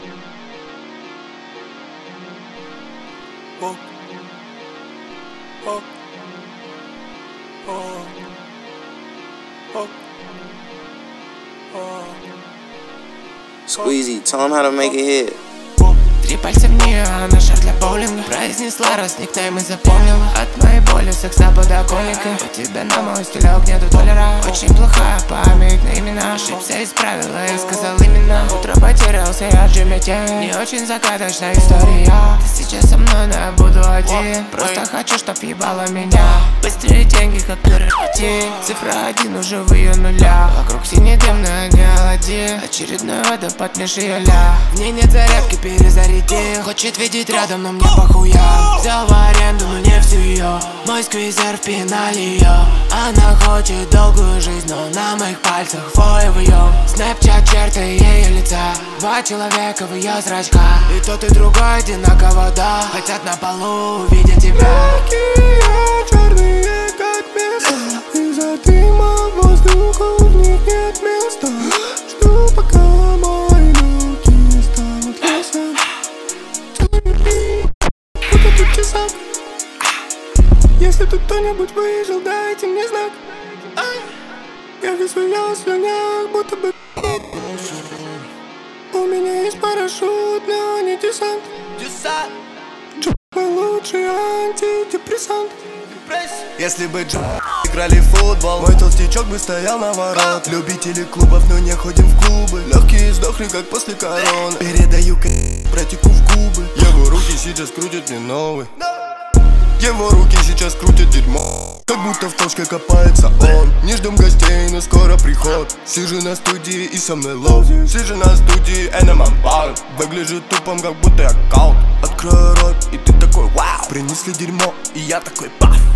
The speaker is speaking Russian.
Squeezy, tell him how to make it hit. 3 пальца в нее, она шар для боулинга. Произнесла раз никнейм и запомнила. От моей боли секс на подоконнике. У тебя на мой стилек нету толера. Очень плохая память на имена. Ошибся, исправила и сказал именно. Утро потерялся, я Джимми Тень. Не очень загадочная история. Ты сейчас со мной, но я буду один. Просто хочу, чтоб ебала меня. Быстрее деньги, как пирожки. Цифра 1 уже в ее нулях. Вокруг синий дым, но я не Аладдин. Очередной водопад меж ее ля. В ней нет зарядки, перезарядил. Хочет видеть рядом, но мне похуя. Взял в аренду, но не всю ее. Мой сквизер в пенале ее. Она хочет долгую жизнь, но на моих пальцах фой вьем. Снэпчат черты ее лица. 2 человека в ее зрачках. И тот и другой одинаково, да. Хотят на полу увидеть тебя. Такие черные, как песок. Из-за дыма воздуха в них нет места. Жду, пока мои руки станут лесом. Вот этот тесак. Если тут кто-нибудь выжил, дайте мне знак. Я весь в ее слюнях, будто бы. У меня есть парашют, но не десант. Мой лучший антидепрессант. Если бы играли в футбол, мой толстячок бы стоял на ворот. Любители клубов, но не ходим в клубы. Легкие сдохли, как после короны. Передаю братику в губы. Его руки сейчас крутят мне новый. Его руки сейчас крутят дерьмо. Как будто в точке копается он. Не ждем гостей, но скоро приход. Сижу на студии и со мной лов. Сижу на студии, Энеман Пар. Выгляжу тупом, как будто я каут. Открою рот, и ты такой вау. Принесли дерьмо, и я такой паф.